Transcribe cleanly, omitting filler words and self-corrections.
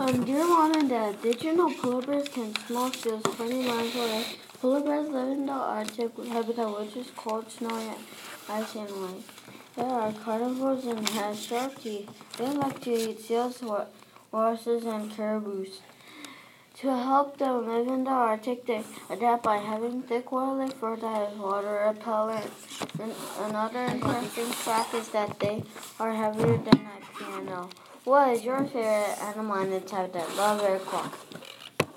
Dear Mom and Dad, did you know polar bears can small seals 20 miles away? Polar bears live in the Arctic habitat, which is cold, snowy, icy, and white. They are carnivores and have sharp teeth. They like to eat seals, walruses, and caribous. To help them live in the Arctic, they adapt by having thick woolly fur that is water repellent. Another interesting fact is that they are heavier than a piano. What is your favorite animal in its habitat? Love, very cool.